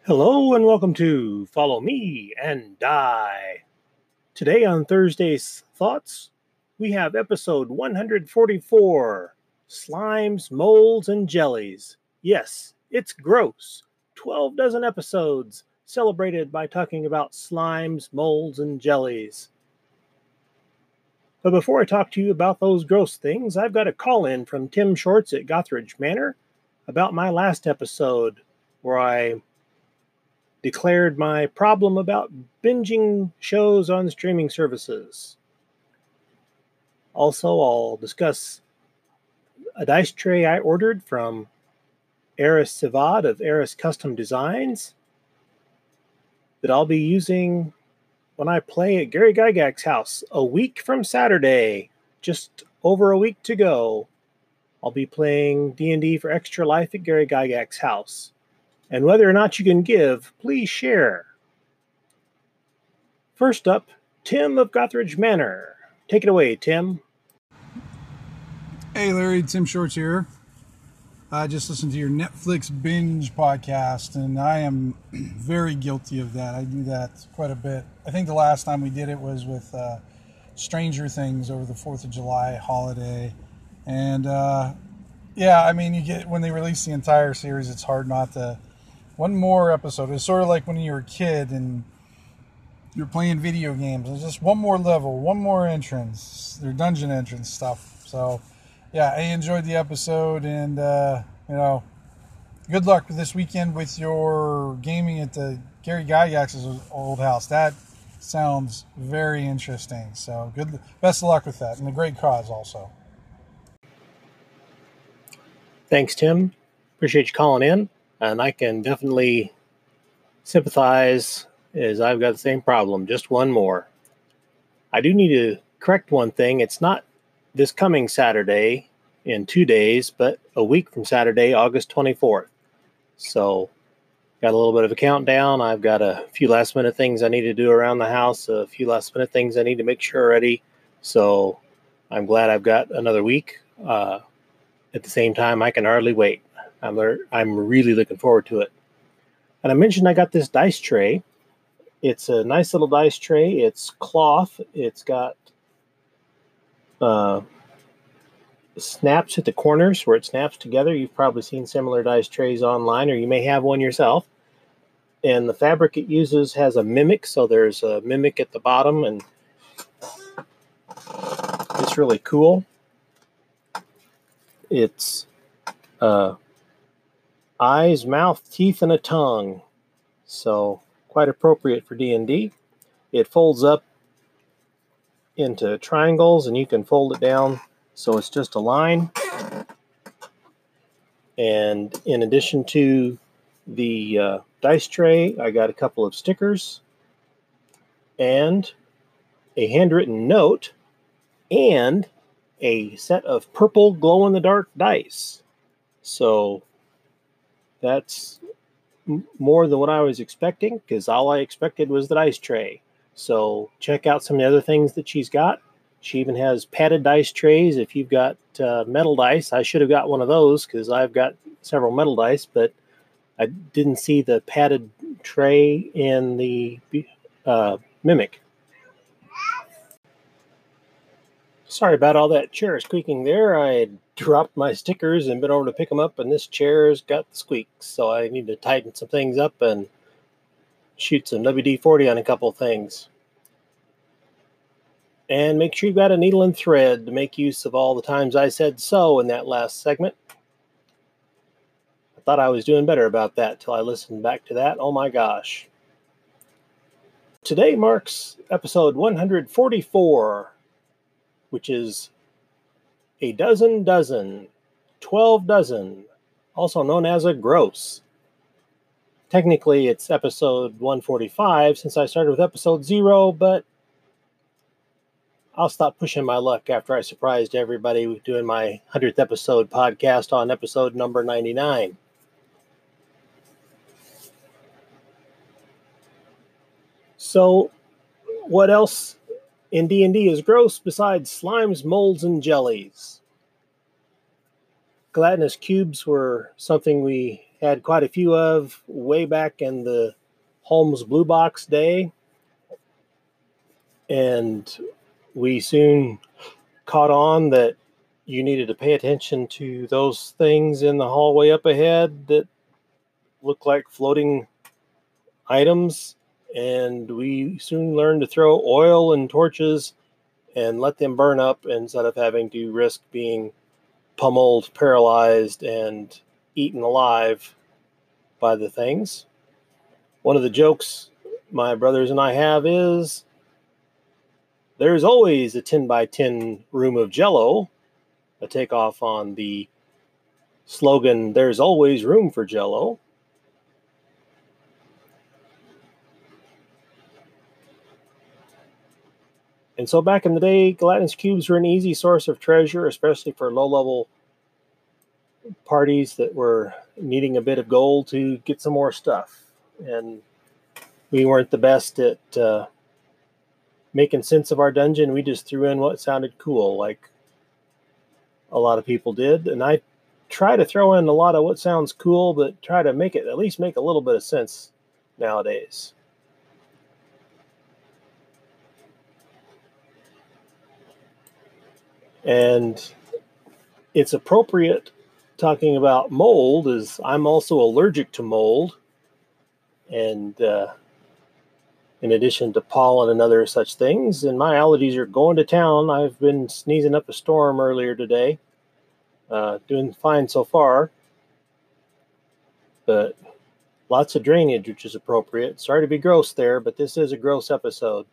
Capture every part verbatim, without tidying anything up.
Hello and welcome to Follow Me and Die. Today on Thursday's Thoughts, we have episode one forty-four, Slimes, Molds, and Jellies. Yes, it's gross. twelve dozen episodes celebrated by talking about slimes, molds, and jellies. But before I talk to you about those gross things, I've got a call in from Tim Shorts at Gothridge Manor about my last episode where I declared my problem about binging shows on streaming services. Also, I'll discuss a dice tray I ordered from Eris Sivad of Eris Custom Designs that I'll be using when I play at Gary Gygax's house a week from Saturday, just over a week to go. I'll be playing D and D for Extra Life at Gary Gygax's house. And whether or not you can give, please share. First up, Tim of Gothridge Manor. Take it away, Tim. Hey Larry, Tim Shorts here. I just listened to your Netflix binge podcast, and I am very guilty of that. I do that quite a bit. I think the last time we did it was with uh, Stranger Things over the fourth of July holiday. And uh, yeah, I mean, you get when they release the entire series, it's hard not to... One more episode. It's sort of like when you were a kid and you're playing video games. There's just one more level, one more entrance. Their dungeon entrance stuff. So, yeah, I enjoyed the episode, and, uh, you know, good luck this weekend with your gaming at the Gary Gygax's old house. That sounds very interesting. So, good, best of luck with that, and a great cause also. Thanks, Tim. Appreciate you calling in. And I can definitely sympathize, as I've got the same problem. Just one more. I do need to correct one thing. It's not this coming Saturday in two days, but a week from Saturday, August twenty-fourth. So, got a little bit of a countdown. I've got a few last minute things I need to do around the house, a few last minute things I need to make sure are ready. So, I'm glad I've got another week. Uh, at the same time, I can hardly wait. I'm, I'm really looking forward to it. And I mentioned I got this dice tray. It's a nice little dice tray. It's cloth. It's got uh, snaps at the corners where it snaps together. You've probably seen similar dice trays online, or you may have one yourself. And the fabric it uses has a mimic, so there's a mimic at the bottom, and it's really cool. It's... Uh, eyes, mouth, teeth, and a tongue. So quite appropriate for D and D. It folds up into triangles, and you can fold it down so it's just a line. And in addition to the uh, dice tray, I got a couple of stickers and a handwritten note and a set of purple glow-in-the-dark dice. So that's more than what I was expecting, because all I expected was the dice tray. So check out some of the other things that she's got. She even has padded dice trays. If you've got uh, metal dice, I should have got one of those because I've got several metal dice, but I didn't see the padded tray in the uh, Mimic. Sorry about all that chair squeaking there. I had dropped my stickers and been over to pick them up, and this chair's got the squeaks, so I need to tighten some things up and shoot some W D forty on a couple of things. And make sure you've got a needle and thread to make use of all the times I said so in that last segment. I thought I was doing better about that till I listened back to that. Oh my gosh. Today marks episode one forty-four, which is a dozen dozen, twelve dozen, also known as a gross. Technically, it's episode one forty-five since I started with episode zero, but I'll stop pushing my luck after I surprised everybody doing my hundredth episode podcast on episode number ninety-nine. So, what else in D and D is gross besides slimes, molds, and jellies? Gelatinous cubes were something we had quite a few of way back in the Holmes Blue Box day. And we soon caught on that you needed to pay attention to those things in the hallway up ahead that look like floating items. And we soon learned to throw oil and torches and let them burn up instead of having to risk being pummeled, paralyzed, and eaten alive by the things. One of the jokes my brothers and I have is there's always a ten by ten room of Jell-O, a takeoff on the slogan, there's always room for Jell-O. And so back in the day, gelatinous cubes were an easy source of treasure, especially for low-level parties that were needing a bit of gold to get some more stuff. And we weren't the best at uh, making sense of our dungeon. We just threw in what sounded cool, like a lot of people did. And I try to throw in a lot of what sounds cool, but try to make it at least make a little bit of sense nowadays. And it's appropriate talking about mold, as I'm also allergic to mold. And uh, in addition to pollen and other such things, and my allergies are going to town. I've been sneezing up a storm earlier today. Uh, doing fine so far. But lots of drainage, which is appropriate. Sorry to be gross there, but this is a gross episode.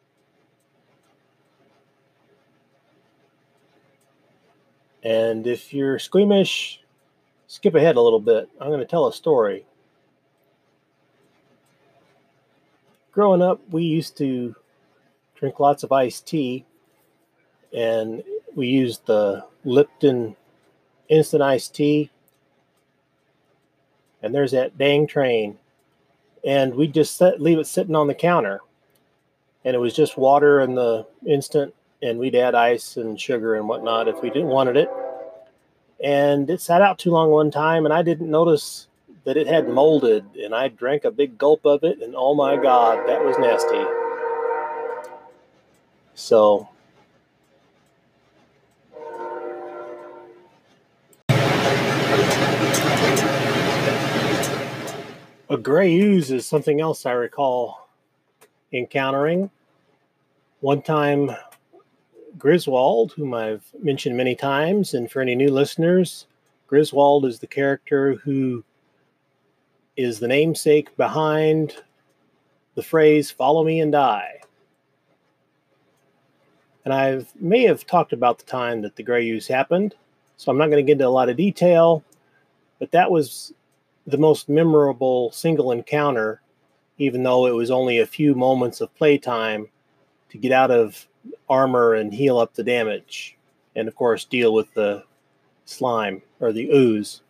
And if you're squeamish, skip ahead a little bit. I'm going to tell a story. Growing up, we used to drink lots of iced tea, and we used the Lipton instant iced tea. And there's that dang train. And we just set, leave it sitting on the counter. And it was just water and the instant, and we'd add ice and sugar and whatnot if we didn't wanted it. And it sat out too long one time, and I didn't notice that it had molded, and I drank a big gulp of it, and oh my God, that was nasty. So a gray ooze is something else I recall encountering. One time, Griswold, whom I've mentioned many times, and for any new listeners, Griswold is the character who is the namesake behind the phrase, follow me and die. And I may have talked about the time that the gray ooze happened, so I'm not going to get into a lot of detail, but that was the most memorable single encounter, even though it was only a few moments of playtime to get out of armor and heal up the damage, and of course deal with the slime or the ooze.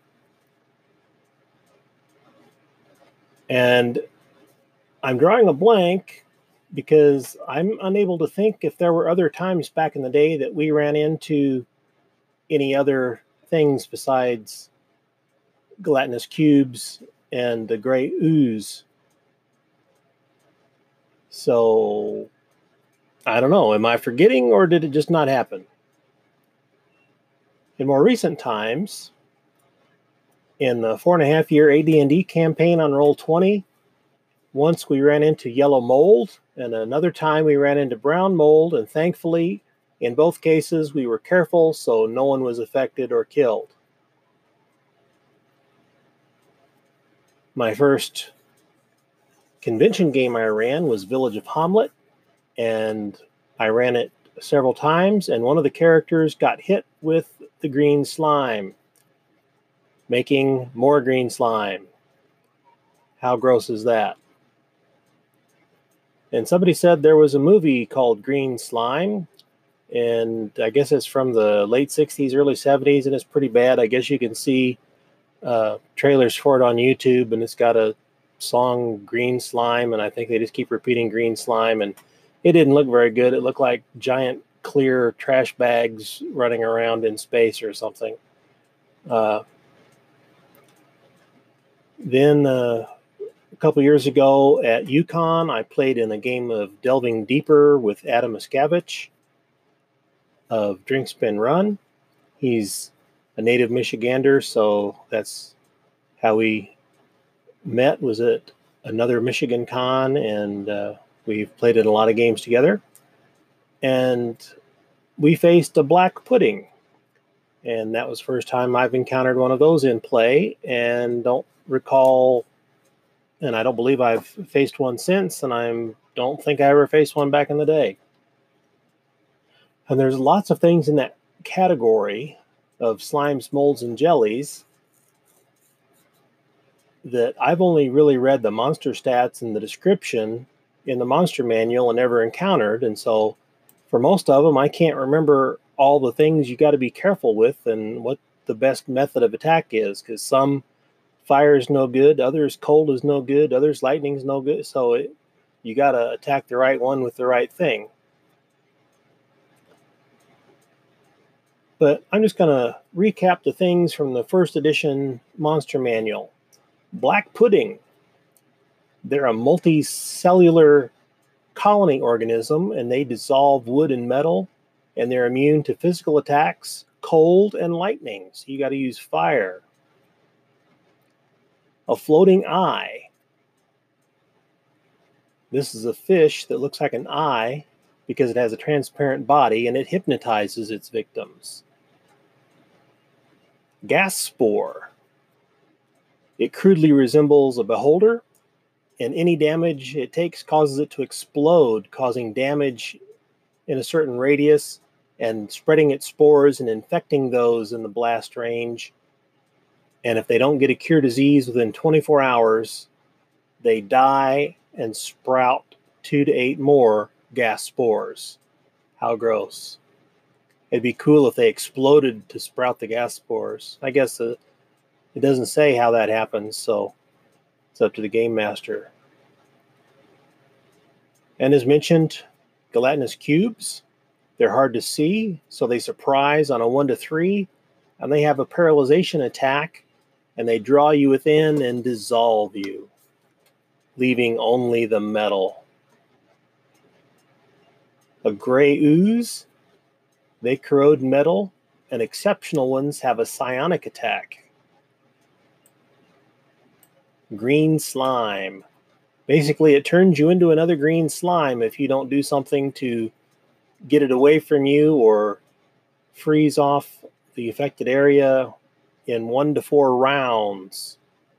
And I'm drawing a blank because I'm unable to think if there were other times back in the day that we ran into any other things besides gelatinous cubes and the gray ooze. So I don't know. Am I forgetting, or did it just not happen? In more recent times, in the four and a half year A D and D campaign on Roll twenty, once we ran into yellow mold, and another time we ran into brown mold, and thankfully, in both cases, we were careful so no one was affected or killed. My first convention game I ran was Village of Hamlet, and I ran it several times, and one of the characters got hit with the green slime, making more green slime. How gross is that? And somebody said there was a movie called Green Slime, and I guess it's from the late sixties, early seventies, and it's pretty bad. I guess you can see uh, trailers for it on YouTube, and it's got a song, Green Slime, and I think they just keep repeating Green Slime, and it didn't look very good. It looked like giant clear trash bags running around in space or something. Uh, Then uh, a couple years ago at UConn, I played in a game of Delving Deeper with Adam Miscavige of Drink Spin Run. He's a native Michigander, so that's how we met, was at another Michigan con, and uh, we've played in a lot of games together. And we faced a black pudding, and that was the first time I've encountered one of those in play, and don't recall, and I don't believe I've faced one since, and I don't think I ever faced one back in the day. And there's lots of things in that category of slimes, molds, and jellies that I've only really read the monster stats and the description in the monster manual and never encountered. And so for most of them, I can't remember all the things you got to be careful with and what the best method of attack is, because some fire is no good, others cold is no good, others lightning is no good. So it, you got to attack the right one with the right thing. But I'm just going to recap the things from the first edition monster manual. Black pudding. They're a multicellular colony organism, and they dissolve wood and metal, and they're immune to physical attacks, cold, and lightning. So you got to use fire. A floating eye. This is a fish that looks like an eye because it has a transparent body, and it hypnotizes its victims. Gas spore. It crudely resembles a beholder, and any damage it takes causes it to explode, causing damage in a certain radius and spreading its spores and infecting those in the blast range. And if they don't get a cure disease within twenty-four hours, they die and sprout two to eight more gas spores. How gross. It'd be cool if they exploded to sprout the gas spores. I guess uh, it doesn't say how that happens, so it's up to the game master. And as mentioned, gelatinous cubes. They're hard to see, so they surprise on a one to three, and they have a paralyzation attack, and they draw you within and dissolve you, leaving only the metal. A gray ooze. They corrode metal, and exceptional ones have a psionic attack. Green slime. Basically, it turns you into another green slime if you don't do something to get it away from you or freeze off the affected area in one to four rounds.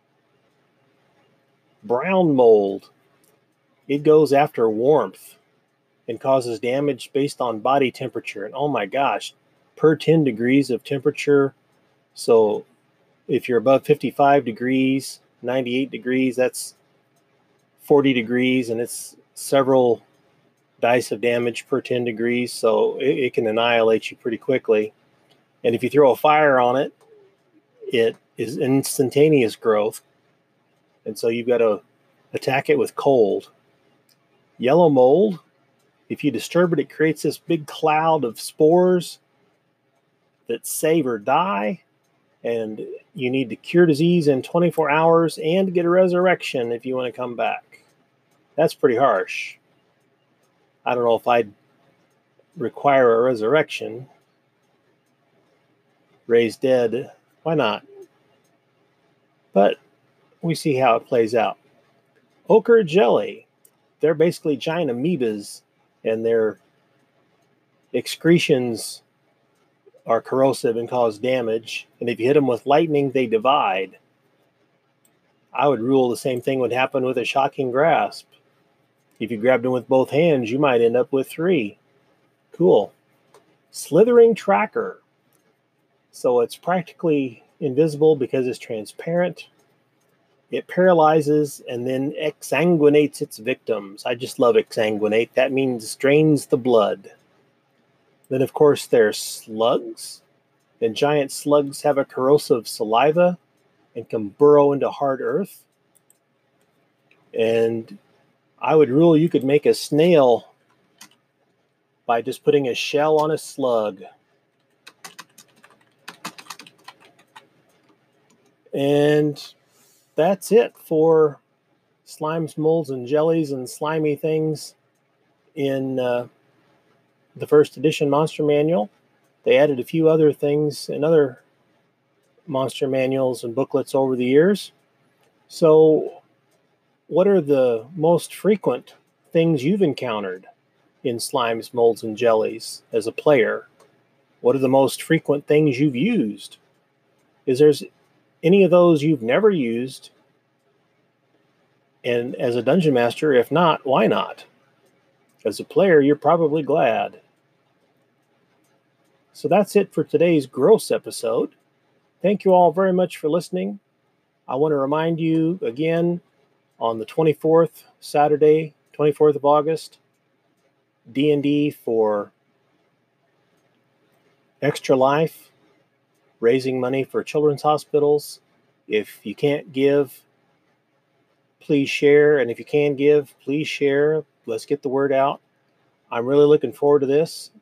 Brown mold. It goes after warmth and causes damage based on body temperature. And oh my gosh, per ten degrees of temperature. So if you're above fifty-five degrees, ninety-eight degrees, that's forty degrees, and it's several dice of damage per ten degrees. So it, it can annihilate you pretty quickly. And if you throw a fire on it, it is instantaneous growth. And so you've got to attack it with cold. Yellow mold. If you disturb it, it creates this big cloud of spores that save or die. And you need to cure disease in twenty-four hours and get a resurrection if you want to come back. That's pretty harsh. I don't know if I'd require a resurrection. Raise dead. Why not? But we see how it plays out. Ochre jelly. They're basically giant amoebas, and their excretions are corrosive and cause damage. And if you hit them with lightning, they divide. I would rule the same thing would happen with a shocking grasp. If you grabbed them with both hands, you might end up with three. Cool. Slithering tracker. So it's practically invisible because it's transparent. It paralyzes and then exsanguinates its victims. I just love exsanguinate. That means drains the blood. Then, of course, there's slugs. And giant slugs have a corrosive saliva and can burrow into hard earth. And I would rule you could make a snail by just putting a shell on a slug. And that's it for Slimes, Molds, and Jellies and Slimy Things in uh, the first edition Monster Manual. They added a few other things in other monster manuals and booklets over the years. So, what are the most frequent things you've encountered in Slimes, Molds, and Jellies as a player? What are the most frequent things you've used? Is there any of those you've never used? And as a dungeon master, if not, why not? As a player, you're probably glad. So that's it for today's gross episode. Thank you all very much for listening. I want to remind you again, on the twenty-fourth, Saturday, twenty-fourth of August, D and D for Extra Life, raising money for children's hospitals. If you can't give, please share. And if you can give, please share. Let's get the word out. I'm really looking forward to this.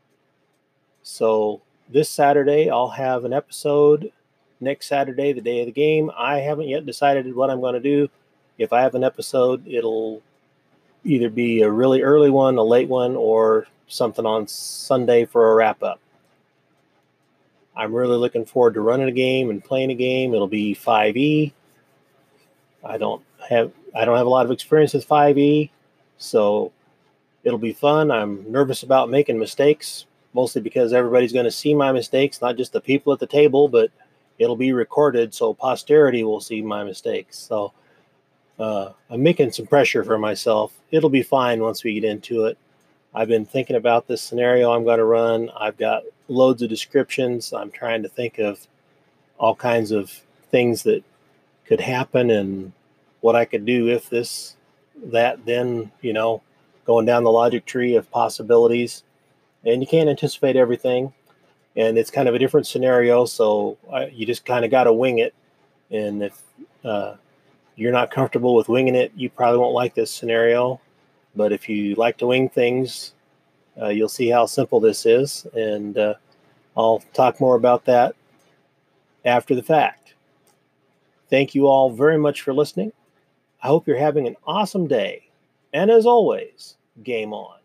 So this Saturday, I'll have an episode. Next Saturday, the day of the game, I haven't yet decided what I'm going to do. If I have an episode, it'll either be a really early one, a late one, or something on Sunday for a wrap-up. I'm really looking forward to running a game and playing a game. It'll be five E. I don't have I don't have a lot of experience with five E, so it'll be fun. I'm nervous about making mistakes, mostly because everybody's going to see my mistakes, not just the people at the table, but it'll be recorded, so posterity will see my mistakes. So uh, I'm making some pressure for myself. It'll be fine once we get into it. I've been thinking about this scenario I'm going to run. I've got loads of descriptions. I'm trying to think of all kinds of things that could happen and what I could do if this, that, then, you know, going down the logic tree of possibilities. And you can't anticipate everything. And it's kind of a different scenario, so uh, you just kind of got to wing it. And if uh, you're not comfortable with winging it, you probably won't like this scenario. But if you like to wing things, uh, you'll see how simple this is. And uh, I'll talk more about that after the fact. Thank you all very much for listening. I hope you're having an awesome day. And as always, game on.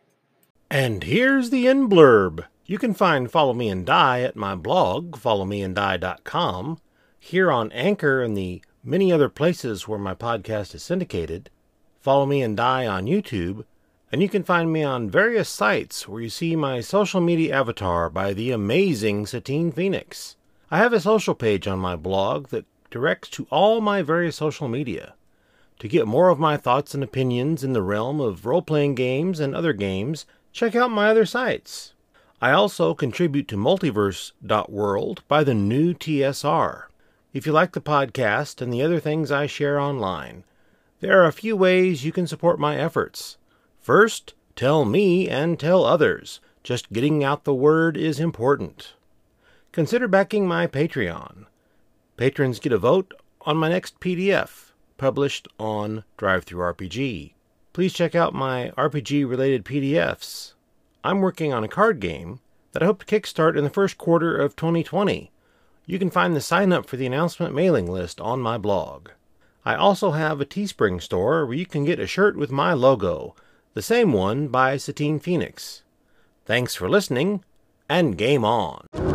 And here's the end blurb. You can find Follow Me and Die at my blog, follow me and die dot com, here on Anchor and the many other places where my podcast is syndicated, Follow Me and Die on YouTube, and you can find me on various sites where you see my social media avatar by the amazing Satine Phoenix. I have a social page on my blog that directs to all my various social media. To get more of my thoughts and opinions in the realm of role-playing games and other games, check out my other sites. I also contribute to multiverse dot world by the new T S R. If you like the podcast and the other things I share online, there are a few ways you can support my efforts. First, tell me and tell others. Just getting out the word is important. Consider backing my Patreon. Patrons get a vote on my next P D F, published on DriveThruRPG. Please check out my R P G-related P D Fs. I'm working on a card game that I hope to kickstart in the first quarter of twenty twenty. You can find the sign-up for the announcement mailing list on my blog. I also have a Teespring store where you can get a shirt with my logo, the same one by Satine Phoenix. Thanks for listening, and game on!